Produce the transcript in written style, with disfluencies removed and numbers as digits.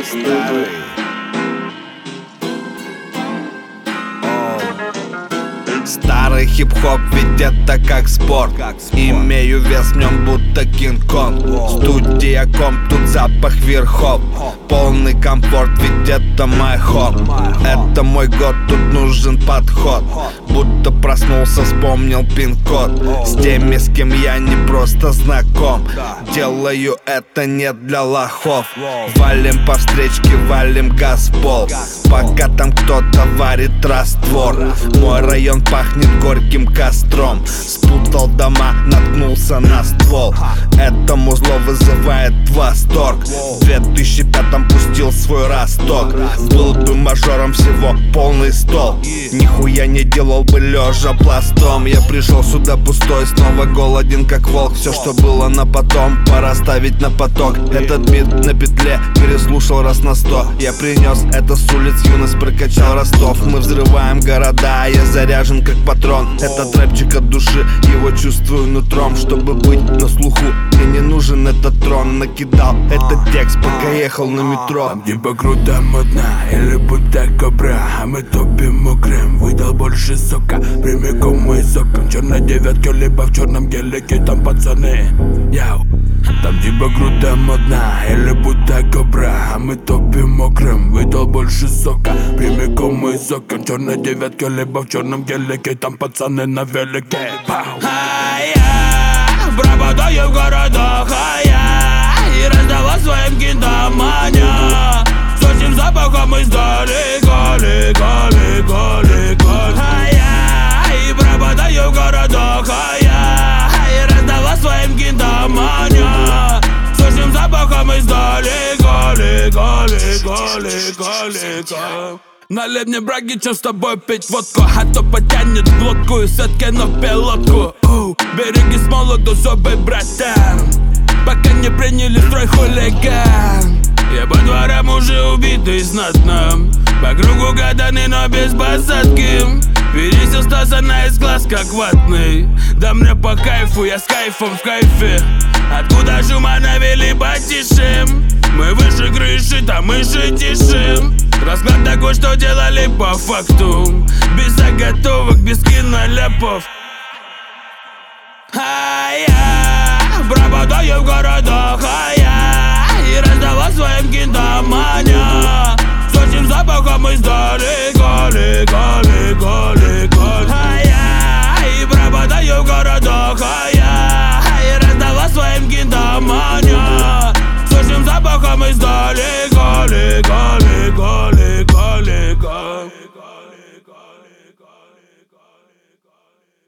старый. Старый хип-хоп, ведь это как спорт. Имею вес в нем, будто Кинг-Конг. Студия комп, тут запах верхов. Полный комфорт, ведь это мой ход. Это мой год, тут нужен подход. Будто проснулся, вспомнил пин-код. С теми, с кем я не просто знаком. Делаю это не для лохов. Валим по встречке, валим газ в пол. Пока там кто-то варит раствор. Мой район пахнет горьким костром. Спутал дома, наткнулся на ствол. Это музло вызывает восторг. В 2005-м пустил свой росток. Был бы мажором, всего полный стол. Нихуя не делал бы лежа пластом. Я пришел сюда пустой, снова голоден как волк. Все, что было на потом, пора ставить на поток. Этот бит на петле переслушал раз на 100. Я принес это с улиц, юность прокачал Ростов. Мы взрываем города, я заряжен как патрон. Это рэпчик от души, его чувствую нутром. Чтобы быть на слуху, мне не нужен этот трон. Накидал этот текст, пока ехал на метро. Там типа круто, модно, или будто кобра. А мы топим укрем, выдал больше сока. Прямиком из окон, черной девятки, либо в черном гелике. Там пацаны, яу. Там типа круто, модно, или будто кобра. А мы топим укрем, выдал больше сока. Прямиком из окон, черной девятки, либо в черном гелике. Там пацаны на велике. Пропадаю в городах, и раздавал своим киндомания. С этим запахом издалека, лека, лека, лека. И пропадаю в городах, и раздавал своим киндомания. С этим запахом издалека, лека, лека, лека, лека. Налей мне браги, чем с тобой пить водку. А то потянет в глотку и соткину пилотку. Береги с молоду зубы, братан, пока не приняли строй хулиган. Я по дворам уже убитый знатно, по кругу гаданы, но без посадки. Впереди остался на из глаз как ватный. Да мне по кайфу, я с кайфом в кайфе. Откуда шума навели потише? Мы выше крыши, там мыши тишим. Расклад такой, что делали по факту. Без заготовок, без киноляпов. Пропадаю в городах, и раздавал своим киндомания. С этим запахом издалека, лека, лека, лека. И пропадаю в городах,